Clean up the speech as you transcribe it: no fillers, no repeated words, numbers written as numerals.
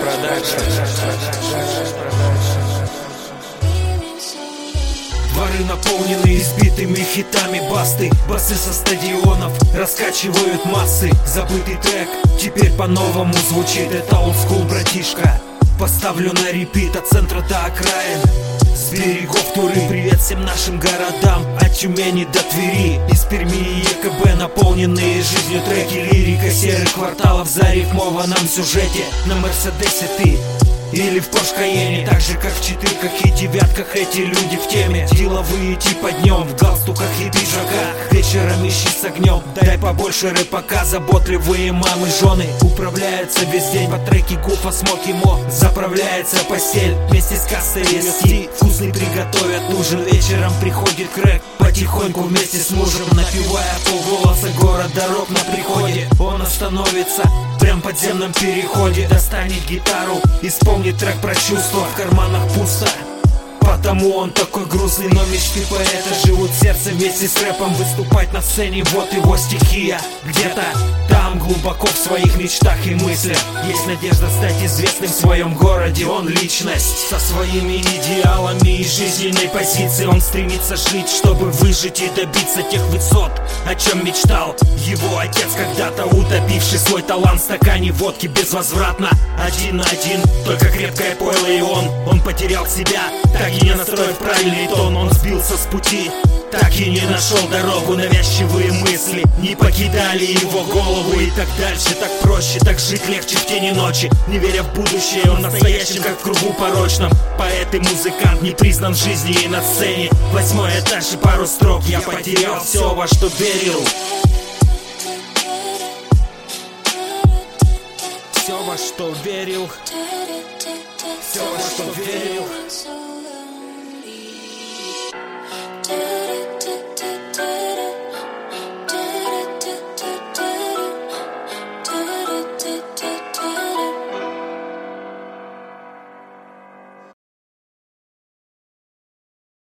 Дворы наполнены избитыми хитами басты. Басы со стадионов раскачивают массы. Забытый трек теперь по-новому звучит. Это олдскул, братишка. Поставлю на репит от центра до окраин, с берегов Туры. Привет всем нашим городам, от Тюмени до Твери. Из Перми и ЕКБ наполненные жизнью треки. Лирика серых кварталов в зарифмованном сюжете. На Мерседесе ты или в Порш Каене, так же как в четырках и девятках эти люди в теме. Деловые типа днем, в галстуках и пиджаках. Вечером ищи с огнем, дай побольше рэпака. Заботливые мамы, жены управляются весь день по треке Гуфа, Смоки Мо. Заправляется постель вместе с кассой ST. Вкусный приготовят ужин, вечером приходит крэк. Потихоньку вместе с мужем, напевая полголоса, город дорог на приходе. Он остановится прям в подземном переходе, достанет гитару, исполнит трек про чувства. В карманах пусто, потому он такой грустный. Но мечты поэта живут в сердце вместе с рэпом. Выступать на сцене, вот его стихия. Где-то там, глубоко в своих мечтах и мыслях, есть надежда стать известным в своем городе. Он личность со своими идеалами и жизненной позицией. Он стремится жить, чтобы выжить и добиться тех высот, о чем мечтал его отец, когда-то утопивший свой талант в стакане водки безвозвратно. Один на один, только крепкое пойло и он потерял себя, так и не настроив правильный тон. Он сбился с пути, так и не нашел дорогу. Навязчивые мысли не покидали его голову. И так дальше, так проще, так жить легче в тени ночи. Не веря в будущее, он настоящим, как в кругу порочном. Поэт и музыкант не признан в жизни и на сцене. 8-й этаж и пару строк. Я потерял все, во что верил. Все, во что верил. Все, во что верил.